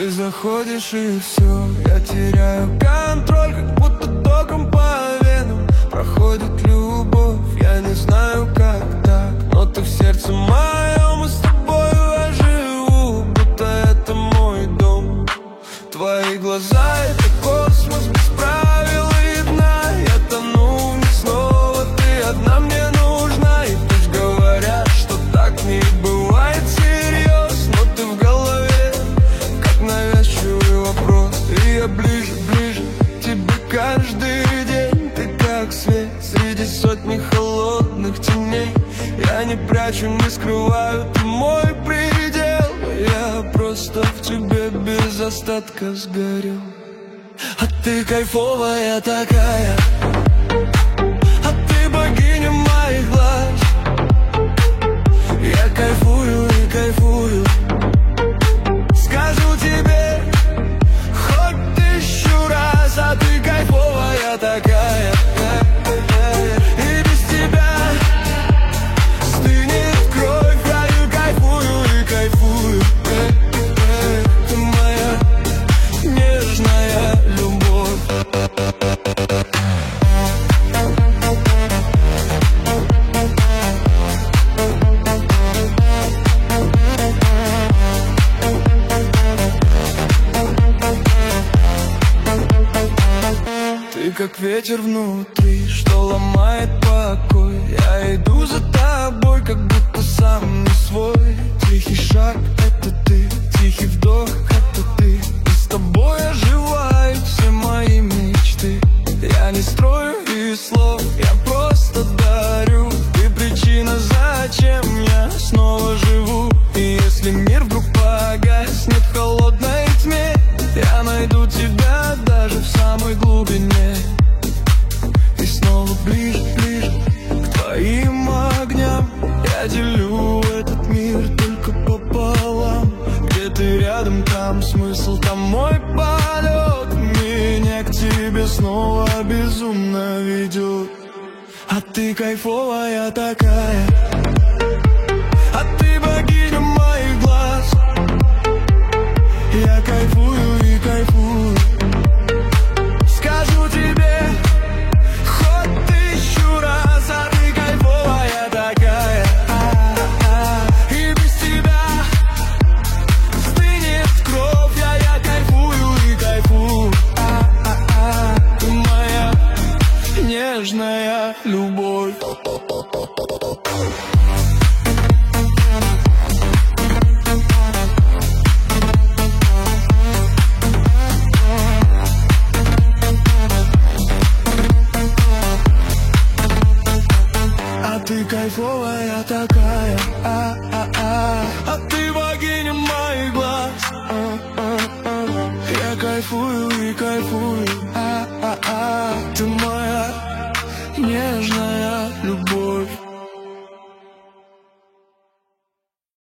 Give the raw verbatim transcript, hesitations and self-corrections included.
Ты заходишь и все, я теряю контроль, как будто током по венам проходит любовь. Я не знаю, как так, но ты в сердце моем, и с тобою я живу, будто это мой дом. Твои глаза — это космос без правил и дна. Я тону в них снова, ты одна мне нужна. И пусть говорят, что так не бывает всерьез, но ты в голове, как навязчивый вопрос. И я ближе, ближе к тебе каждый день. Ты как свет среди сотни холодных теней. Я не прячу, не скрываю, ты мой предел. Я просто в тебе без остатка сгорел. А ты кайфовая такая, а ты богиня моих глаз. Я кайфую и кайфую, скажу тебе хоть тысячу раз. А ты кайфовая такая, и без тебя стынет кровь. Я и кайфую, и кайфую. Ты моя нежная любовь. Ты как ветер внутри, что ломает покой. Я иду за тобой, как будто сам не свой. Тихий шаг — это ты, тихий вдох — это ты. И с тобой оживают все мои мечты. Я не строю из слов, я просто дарю. Ты причина, зачем я снова живу. И если мир вдруг погаснет в холодной тьме, я найду тебя даже в самой глубине. И снова ближе, ближе к твоим огням. Я делю этот мир только пополам. Где ты рядом, там смысл, там мой полет. Меня к тебе снова безумно ведет. А ты кайфовая такая, а ты богиня моих глаз. Я кайфую и кайфую, скажу тебе хоть тысячу раз. А ты кайфовая такая, и без тебя стынет кровь. Я, я кайфую и кайфую. Ты моя нежная любовь. Ты кайфовая такая, а, а, а, а ты богиня моих глаз. а, а, а. Я кайфую и кайфую, а, а, а. Ты моя